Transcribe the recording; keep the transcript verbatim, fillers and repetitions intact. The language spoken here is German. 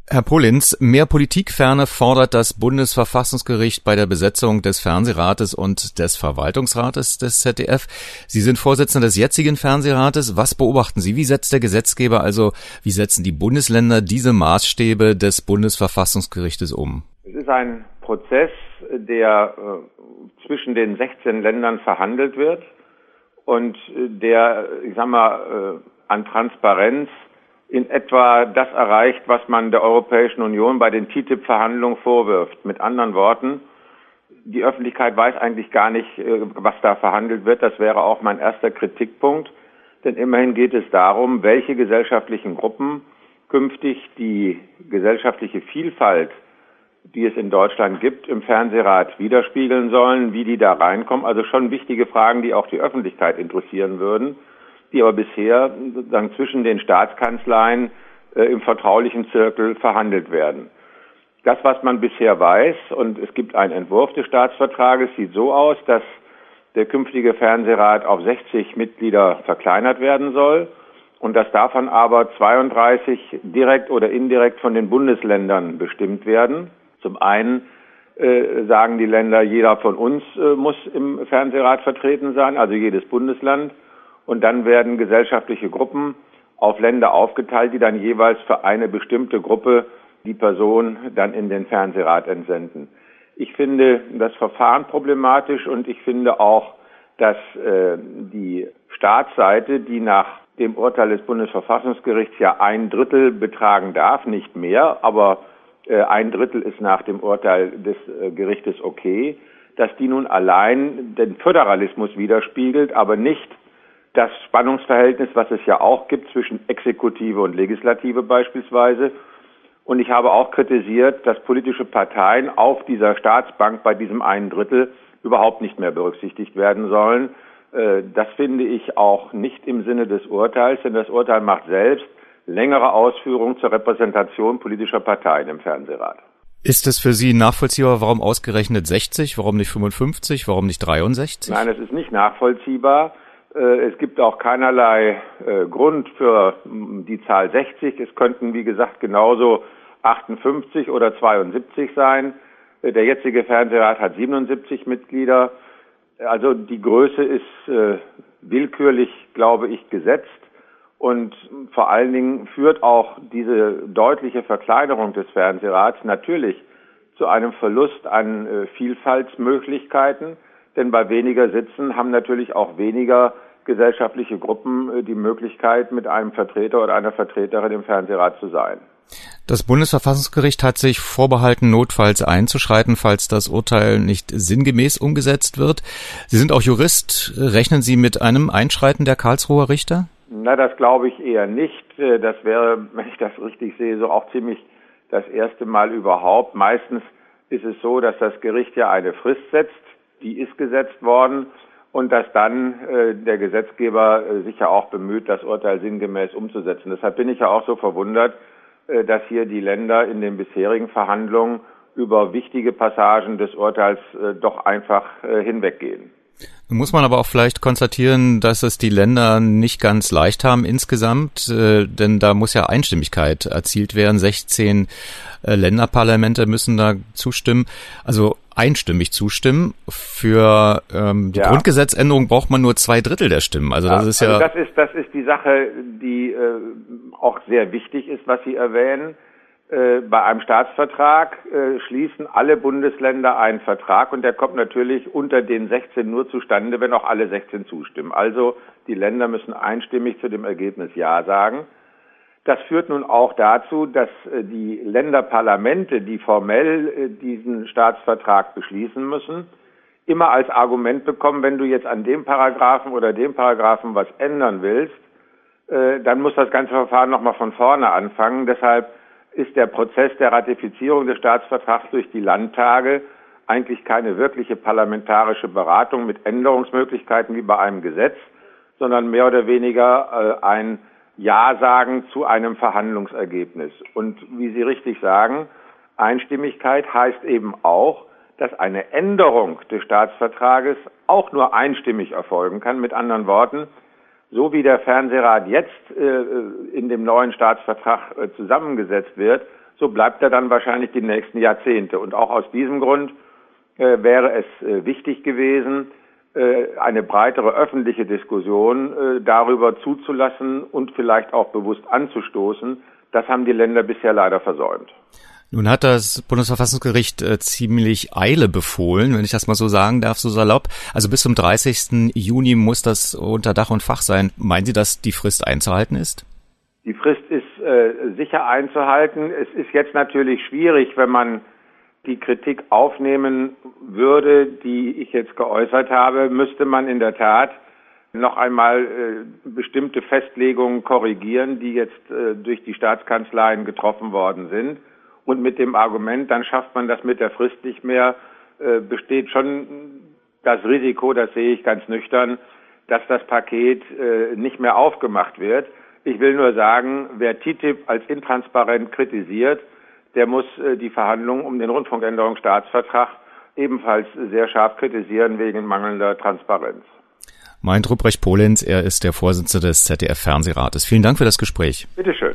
Herr Polenz, mehr Politikferne fordert das Bundesverfassungsgericht bei der Besetzung des Fernsehrates und des Verwaltungsrates des Z D F. Sie sind Vorsitzender des jetzigen Fernsehrates. Was beobachten Sie? Wie setzt der Gesetzgeber, also wie setzen die Bundesländer diese Maßstäbe des Bundesverfassungsgerichtes um? Es ist ein Prozess, der äh, zwischen den sechzehn Ländern verhandelt wird und der, ich sag mal, äh, an Transparenz in etwa das erreicht, was man der Europäischen Union bei den T T I P-Verhandlungen vorwirft. Mit anderen Worten, die Öffentlichkeit weiß eigentlich gar nicht, was da verhandelt wird. Das wäre auch mein erster Kritikpunkt. Denn immerhin geht es darum, welche gesellschaftlichen Gruppen künftig die gesellschaftliche Vielfalt, die es in Deutschland gibt, im Fernsehrat widerspiegeln sollen, wie die da reinkommen. Also schon wichtige Fragen, die auch die Öffentlichkeit interessieren würden, die aber bisher sozusagen zwischen den Staatskanzleien äh, im vertraulichen Zirkel verhandelt werden. Das, was man bisher weiß, und es gibt einen Entwurf des Staatsvertrages, sieht so aus, dass der künftige Fernsehrat auf sechzig Mitglieder verkleinert werden soll und dass davon aber zweiunddreißig direkt oder indirekt von den Bundesländern bestimmt werden. Zum einen äh, sagen die Länder, jeder von uns äh, muss im Fernsehrat vertreten sein, also jedes Bundesland. Und dann werden gesellschaftliche Gruppen auf Länder aufgeteilt, die dann jeweils für eine bestimmte Gruppe die Person dann in den Fernsehrat entsenden. Ich finde das Verfahren problematisch und ich finde auch, dass äh, die Staatsseite, die nach dem Urteil des Bundesverfassungsgerichts ja ein Drittel betragen darf, nicht mehr, aber äh, ein Drittel ist nach dem Urteil des äh, Gerichtes okay, dass die nun allein den Föderalismus widerspiegelt, aber nicht das Spannungsverhältnis, was es ja auch gibt zwischen Exekutive und Legislative beispielsweise. Und ich habe auch kritisiert, dass politische Parteien auf dieser Staatsbank bei diesem einen Drittel überhaupt nicht mehr berücksichtigt werden sollen. Das finde ich auch nicht im Sinne des Urteils, denn das Urteil macht selbst längere Ausführungen zur Repräsentation politischer Parteien im Fernsehrat. Ist es für Sie nachvollziehbar, warum ausgerechnet sechzig, warum nicht fünfundfünfzig, warum nicht dreiundsechzig? Nein, es ist nicht nachvollziehbar. Es gibt auch keinerlei äh, Grund für die Zahl sechzig. Es könnten, wie gesagt, genauso achtundfünfzig oder zweiundsiebzig sein. Der jetzige Fernsehrat hat siebenundsiebzig Mitglieder. Also die Größe ist äh, willkürlich, glaube ich, gesetzt. Und vor allen Dingen führt auch diese deutliche Verkleinerung des Fernsehrats natürlich zu einem Verlust an äh, Vielfaltsmöglichkeiten. Denn bei weniger Sitzen haben natürlich auch weniger gesellschaftliche Gruppen die Möglichkeit, mit einem Vertreter oder einer Vertreterin im Fernsehrat zu sein. Das Bundesverfassungsgericht hat sich vorbehalten, notfalls einzuschreiten, falls das Urteil nicht sinngemäß umgesetzt wird. Sie sind auch Jurist. Rechnen Sie mit einem Einschreiten der Karlsruher Richter? Na, das glaube ich eher nicht. Das wäre, wenn ich das richtig sehe, so auch ziemlich das erste Mal überhaupt. Meistens ist es so, dass das Gericht ja eine Frist setzt. Die ist gesetzt worden. Und dass dann äh, der Gesetzgeber äh, sich ja auch bemüht, das Urteil sinngemäß umzusetzen. Deshalb bin ich ja auch so verwundert, äh, dass hier die Länder in den bisherigen Verhandlungen über wichtige Passagen des Urteils äh, doch einfach äh, hinweggehen. Nun muss man aber auch vielleicht konstatieren, dass es die Länder nicht ganz leicht haben insgesamt, äh, denn da muss ja Einstimmigkeit erzielt werden. sechzehn äh, Länderparlamente müssen da zustimmen, also einstimmig zustimmen. Für ähm, die ja. Grundgesetzänderung braucht man nur zwei Drittel der Stimmen. Also das ja, ist ja. Also das ist das ist die Sache, die äh, auch sehr wichtig ist, was Sie erwähnen. Äh, bei einem Staatsvertrag äh, schließen alle Bundesländer einen Vertrag und der kommt natürlich unter den sechzehn nur zustande, wenn auch alle sechzehn zustimmen. Also die Länder müssen einstimmig zu dem Ergebnis Ja sagen. Das führt nun auch dazu, dass äh, die Länderparlamente, die formell äh, diesen Staatsvertrag beschließen müssen, immer als Argument bekommen, wenn du jetzt an dem Paragraphen oder dem Paragraphen was ändern willst, äh, dann muss das ganze Verfahren nochmal von vorne anfangen. Deshalb ist der Prozess der Ratifizierung des Staatsvertrags durch die Landtage eigentlich keine wirkliche parlamentarische Beratung mit Änderungsmöglichkeiten wie bei einem Gesetz, sondern mehr oder weniger äh, ein Ja sagen zu einem Verhandlungsergebnis. Und wie Sie richtig sagen, Einstimmigkeit heißt eben auch, dass eine Änderung des Staatsvertrages auch nur einstimmig erfolgen kann. Mit anderen Worten, so wie der Fernsehrat jetzt äh, in dem neuen Staatsvertrag äh, zusammengesetzt wird, so bleibt er dann wahrscheinlich die nächsten Jahrzehnte. Und auch aus diesem Grund äh, wäre es äh, wichtig gewesen, äh, eine breitere öffentliche Diskussion äh, darüber zuzulassen und vielleicht auch bewusst anzustoßen. Das haben die Länder bisher leider versäumt. Nun hat das Bundesverfassungsgericht äh, ziemlich Eile befohlen, wenn ich das mal so sagen darf, so salopp. Also bis zum dreißigsten Juni muss das unter Dach und Fach sein. Meinen Sie, dass die Frist einzuhalten ist? Die Frist ist äh, sicher einzuhalten. Es ist jetzt natürlich schwierig, wenn man die Kritik aufnehmen würde, die ich jetzt geäußert habe, müsste man in der Tat noch einmal äh, bestimmte Festlegungen korrigieren, die jetzt äh, durch die Staatskanzleien getroffen worden sind. Und mit dem Argument, dann schafft man das mit der Frist nicht mehr, äh, besteht schon das Risiko, das sehe ich ganz nüchtern, dass das Paket äh, nicht mehr aufgemacht wird. Ich will nur sagen, wer T T I P als intransparent kritisiert, der muss äh, die Verhandlungen um den Rundfunkänderungsstaatsvertrag ebenfalls sehr scharf kritisieren wegen mangelnder Transparenz. Meint Ruprecht Polenz, er ist der Vorsitzende des Z D F-Fernsehrates. Vielen Dank für das Gespräch. Bitteschön.